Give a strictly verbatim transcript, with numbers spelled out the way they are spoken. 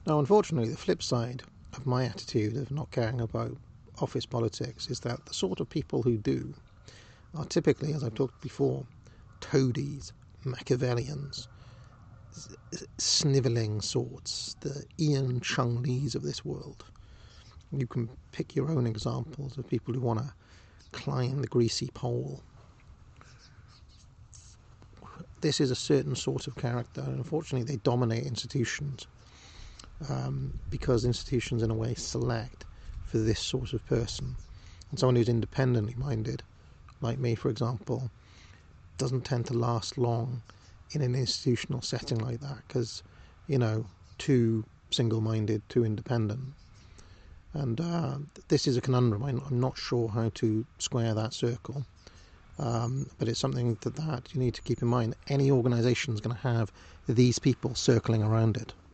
Now, unfortunately, the flip side of my attitude of not caring about office politics is that the sort of people who do are typically, as I've talked before, toadies, Machiavellians, snivelling sorts, the Ian Chung-Lees of this world. You can pick your own examples of people who want to climb the greasy pole. This is a certain sort of character, and unfortunately they dominate institutions um, because institutions in a way select for this sort of person. And someone who's independently minded, like me for example, doesn't tend to last long in an institutional setting like that because, you know, too single-minded, too independent. And uh, this is a conundrum. I'm not sure how to square that circle. Um, but it's something that, that you need to keep in mind. Any organisation is going to have these people circling around it.